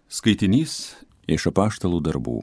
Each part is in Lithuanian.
Skaitinys iš Apaštalų darbų.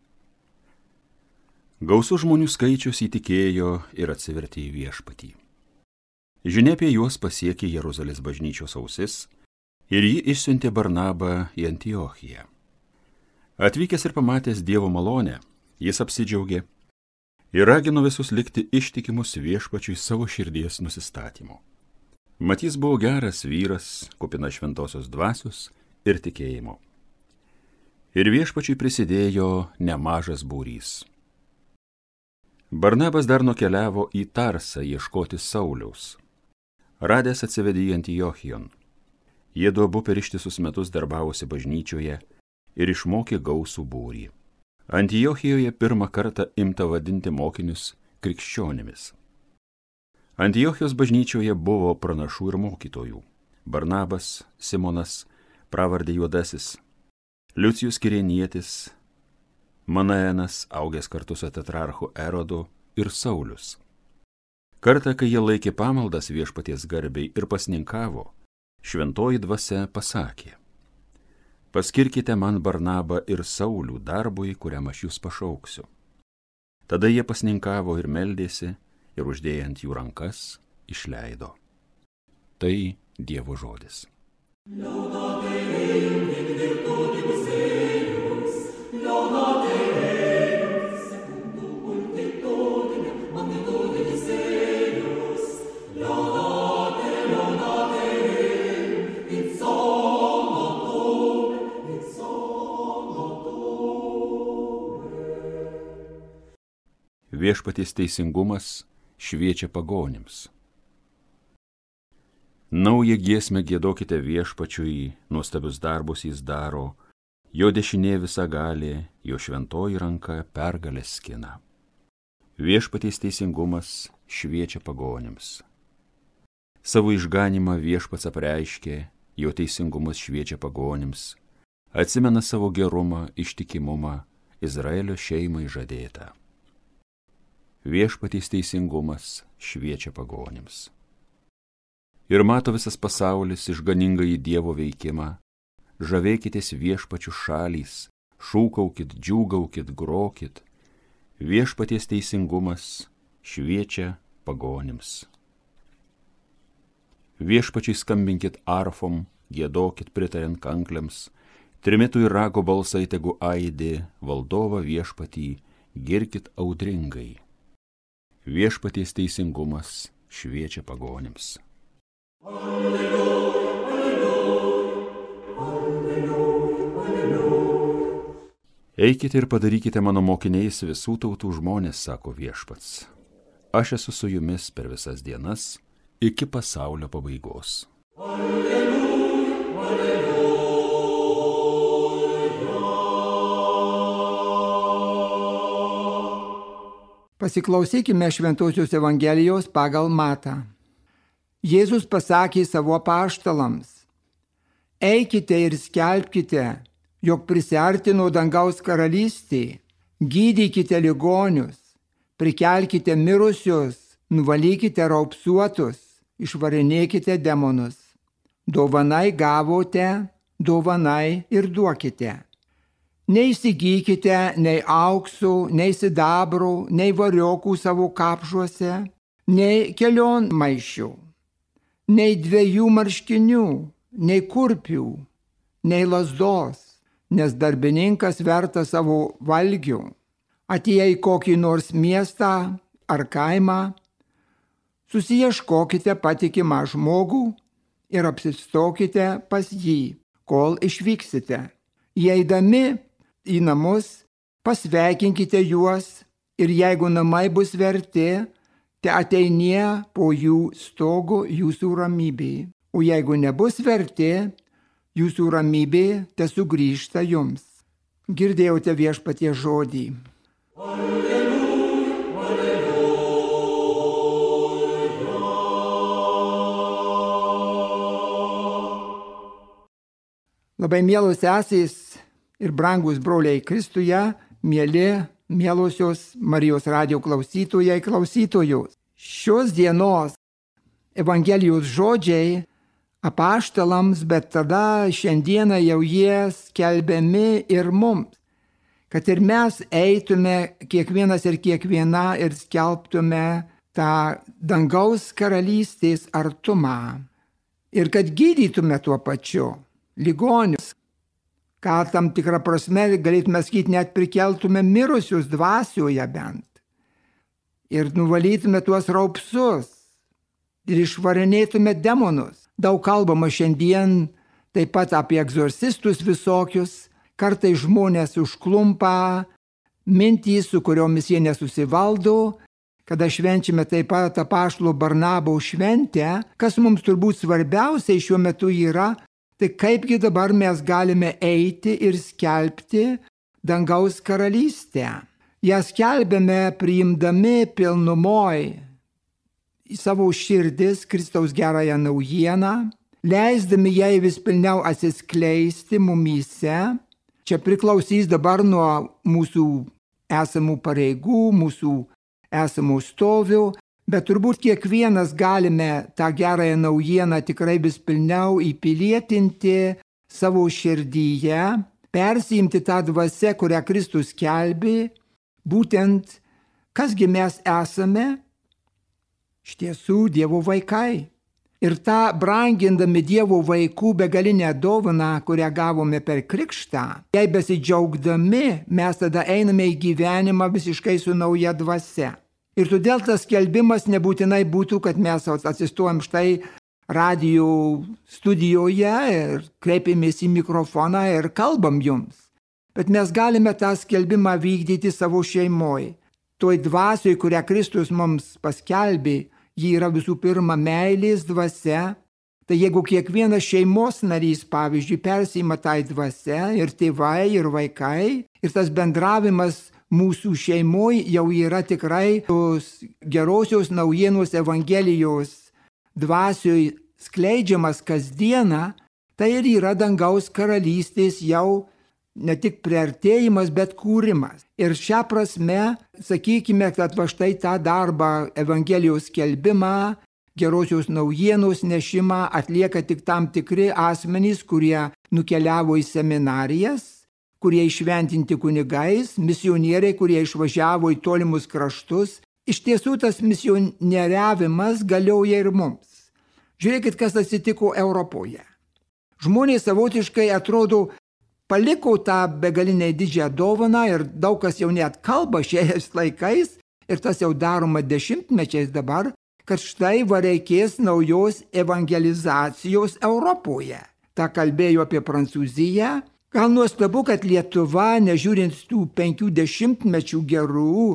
Gausus žmonių skaičius įtikėjo ir atsivertė į Viešpatį. Žinia apie juos pasiekė Jeruzalės bažnyčios ausis ir ji išsiuntė Barnabą į Antiochiją. Atvykęs ir pamatęs Dievo malonę, jis apsidžiaugė ir ragino visus likti ištikimus Viešpačiui savo širdies nusistatymu. Mat jis buvo geras vyras, kupinas šventosios dvasios ir tikėjimo. Ir Viešpačiui prisidėjo nemažas būrys. Barnabas dar nukeliavo į Tarsą ieškoti Sauliaus. Radęs atsivedė į Antiochijon. Jiedu abu per ištisus metus darbavosi bažnyčioje ir išmokė gausų būrį. Antiochijoje pirmą kartą imta vadinti mokinius krikščionimis. Antiochijos bažnyčioje buvo pranašų ir mokytojų. Barnabas, Simonas, pravardė Juodasis, Liucijus Kirėnietis, Manaenas, augęs kartu su tetrarchu Erodu, ir Saulius. Kartą, kai jie laikė pamaldas Viešpaties garbei ir pasninkavo, šventoji dvasia pasakė: paskirkite man Barnabą ir Saulių darbui, kuriam aš jūs pašauksiu. Tada jie pasninkavo ir meldėsi ir uždėję ant jų rankas išleido. Tai Dievo žodis. Viešpaties teisingumas šviečia pagonims. Naują giesmę giedokite Viešpačiui, nuostabius darbus jis daro, jo dešinė visagalė, jo šventoji ranka pergalę skina. Viešpaties teisingumas šviečia pagonims. Savo išganymą Viešpats apreiškė, jo teisingumas šviečia pagonims, atsimena savo gerumą, ištikimumą, Izraelio šeimai žadėtą. Viešpaties teisingumas šviečia pagonims. Ir mato visas pasaulis išganingąjį Dievo veikimą. Žavėkitės Viešpačių šalys, šūkaukit, džiūgaukit, grokit. Viešpaties teisingumas šviečia pagonims. Viešpačiui skambinkit arfom, giedokit pritariant kankliams, trimitų ir rago balsai tegu aidi, valdovą Viešpatį girkit audringai. Viešpaties teisingumas šviečia pagonims. Alleluja, alleluja, alleluja, alleluja. Eikite ir padarykite mano mokiniais visų tautų žmonės, sako Viešpats. Aš esu su jumis per visas dienas iki pasaulio pabaigos. Alleluja, alleluja. Pasiklausykime Šventosios Evangelijos pagal Matą. Jėzus pasakė savo apaštalams: eikite ir skelbkite, jog prisiartino dangaus karalystė, gydykite ligonius, prikelkite mirusius, nuvalykite raupsuotus, išvarinėkite demonus. Dovanai gavote, dovanai ir duokite. Neįsigykite nei auksų, nei sidabrų, nei variokų savo kapšuose, nei kelionmaišių, nei 2 marškinių, nei kurpių, nei lazdos, nes darbininkas vertas savo valgių. Atėję į kokį nors miestą ar kaimą, susiieškokite patikimą žmogų ir apsistokite pas jį, kol išvyksite. Įeidami į namus, pasveikinkite juos ir jeigu namai bus verti, te ateinie po jų stogu jūsų ramybė. O jeigu nebus verti, jūsų ramybė te sugrįžta jums. Girdėjote Viešpaties žodį. Alleluja, alleluja. Labai mielos sesės ir brangus broliai Kristuje, mielosios Marijos radijo klausytojai, klausytojos. Šios dienos Evangelijos žodžiai apaštalams, bet tada šiandieną jau jie skelbiami ir mums. Kad ir mes eitume kiekvienas ir kiekviena ir skelbtume tą dangaus karalystės artumą. Ir kad gydytume tuo pačiu ligonius. Ką tam tikrą prasme galėtume sakyti, net prikeltume mirusius dvasioje bent. Ir nuvalytume tuos raupsus. Ir išvarinėtume demonus. Daug kalbama šiandien taip pat apie egzorcistus visokius. Kartais žmonės užklumpa mintys, su kuriomis jie nesusivaldo. Kada švenčiame taip pat apaštalo Barnabaus šventę, kas mums turbūt svarbiausiai šiuo metu yra, tai kaipgi dabar mes galime eiti ir skelbti dangaus karalystę. Ją skelbėme priimdami pilnumoj į savo širdis Kristaus gerąją naujieną, leisdami jai vis pilniau atsiskleisti mumyse. Čia priklausys dabar nuo mūsų esamų pareigų, mūsų esamų stovių, bet turbūt kiekvienas galime tą gerąją naujieną tikrai vis pilniau įpilietinti savo širdyje, persiimti tą dvasią, kurią Kristus skelbė, būtent kasgi mes esame, iš tiesų Dievo vaikai. Ir tą brangindami Dievo vaikų begalinę dovaną, kurią gavome per krikštą, jai besidžiaugdami, mes tada einame į gyvenimą visiškai su nauja dvasia. Ir todėl tas skelbimas nebūtinai būtų, kad mes atsistojam štai radio studijoje ir kreipiamės į mikrofoną ir kalbam jums. Bet mes galime tą skelbimą vykdyti savo šeimoje. Toj dvasioj, kurią Kristus mums paskelbė, ji yra visų pirma meilės dvasia. Tai jeigu kiekvienas šeimos narys, pavyzdžiui, persima tai dvasia ir tėvai, ir vaikai, ir tas bendravimas mūsų šeimoje jau yra tikrai tos gerosios naujienos Evangelijos dvasioj skleidžiamas kasdieną, tai ir yra dangaus karalystės jau ne tik priartėjimas, bet kūrimas. Ir šią prasme, sakykime, kad va štai tą darbą Evangelijos skelbimą, gerosios naujienos nešimą atlieka tik tam tikri asmenys, kurie nukeliavo į seminarijas, kurie išventinti kunigais, misionieriai, kurie išvažiavo į tolimus kraštus. Iš tiesų tas misionieriavimas galioja ir mums. Žiūrėkit, kas atsitiko Europoje. Žmonės savotiškai atrodo paliko tą begalinę didžią dovaną ir daug kas jau net kalba šiais laikais, ir tas jau daroma dešimtmečiais dabar, kad štai va reikės naujos evangelizacijos Europoje. Ta kalbėjo apie Prancūziją. Gal nuostabu, kad Lietuva, nežiūrint tų 50 mečių gerų,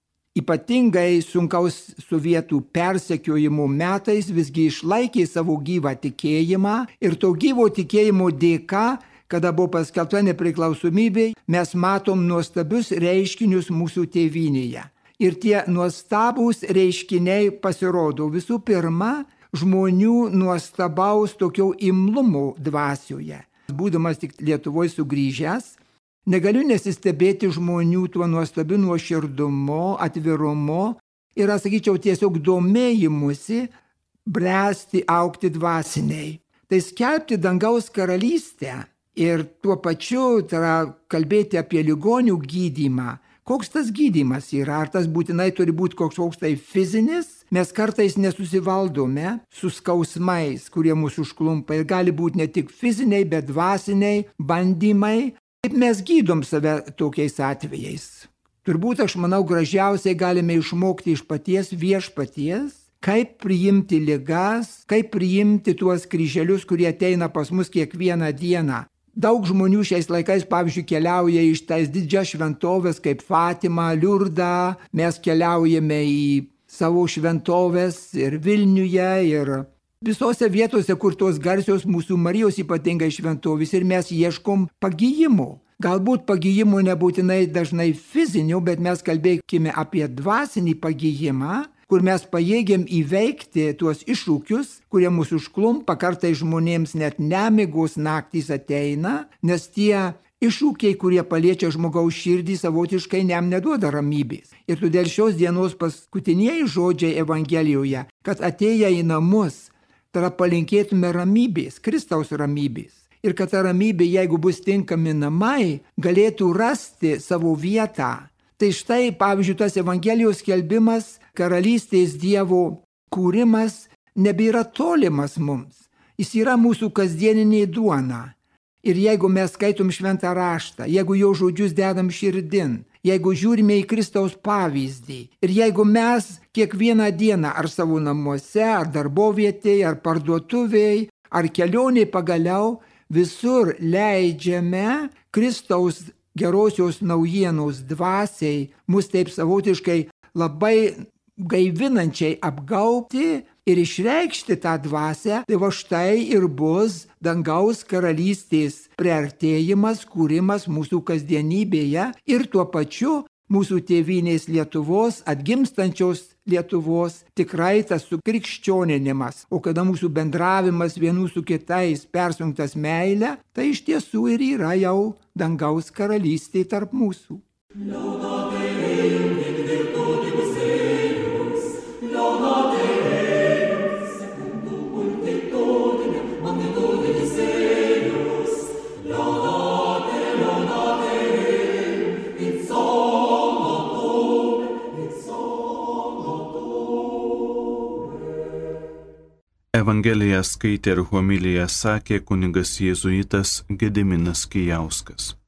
ypatingai sunkaus sovietų persekiojimo metais visgi išlaikė savo gyvą tikėjimą, ir to gyvo tikėjimo dėka, kada buvo paskelbta nepriklausomybė, mes matom nuostabius reiškinius mūsų tėvynėje. Ir tie nuostabūs reiškiniai pasirodo visų pirma žmonių nuostabaus tokio imlumo dvasioje. Būdamas tik Lietuvoje sugrįžęs, negaliu nesistebėti žmonių tuo nuostabiu nuoširdumu, atvirumu ir, sakyčiau, tiesiog domėjimusi bręsti, augti dvasiniai. Tai skelbti dangaus karalystę ir tuo pačiu kalbėti apie ligonių gydymą. Koks tas gydymas yra? Ar tas būtinai turi būti koks tai fizinis? Mes kartais nesusivaldome su skausmais, kurie mūsų užklumpa. Ir gali būti ne tik fiziniai, bet dvasiniai bandymai. Kaip mes gydom save tokiais atvejais? Turbūt, aš manau, gražiausiai galime išmokti iš paties viešpaties, kaip priimti ligas, kaip priimti tuos kryželius, kurie ateina pas mus kiekvieną dieną. Daug žmonių šiais laikais, pavyzdžiui, keliauja iš tais didžias šventovės kaip Fatima, Liurda. Mes keliaujame į savo šventovės ir Vilniuje, ir visose vietose, kur tos garsios mūsų Marijos ypatingai šventovės, ir mes ieškom pagyjimų. Galbūt pagyjimų nebūtinai dažnai fizinių, bet mes kalbėkime apie dvasinį pagyjimą, kur mes pajėgiam įveikti tuos iššūkius, kurie mūsų užklumpa. Kartais žmonėms net nemigos naktys ateina, nes tie iššūkiai, kurie paliečia žmogaus širdį, savotiškai jam neduoda ramybės. Ir todėl šios dienos paskutinieji žodžiai Evangelijoje, kad atėję į namus tada palinkėtume ramybės, Kristaus ramybės. Ir kad ta ramybė, jeigu bus tinkami namai, galėtų rasti savo vietą. Tai štai, pavyzdžiui, tas Evangelijos skelbimas, karalystės Dievo kūrimas nebėra tolimas mums. Jis yra mūsų kasdieninė duona. Ir jeigu mes skaitom šventą raštą, jeigu jo žodžius dedam širdin, jeigu žiūrime į Kristaus pavyzdį ir jeigu mes kiekvieną dieną ar savo namuose, ar darbovietėje, ar parduotuvėje, ar kelionėje pagaliau visur leidžiame Kristaus gerosios naujienos dvasiai mus taip savotiškai labai gaivinančiai apgaubti ir išreikšti tą dvasią, tai va štai ir bus dangaus karalystės priartėjimas, kūrimas mūsų kasdienybėje ir tuo pačiu mūsų tėvynės Lietuvos, atgimstančios Lietuvos, tikrai tas sukrikščioninimas. O kada mūsų bendravimas vienų su kitais persunktas meilė, tai iš tiesų ir yra jau dangaus karalystė tarp mūsų. Evangeliją skaitė ir homiliją sakė kunigas jėzuitas Gediminas Kijauskas.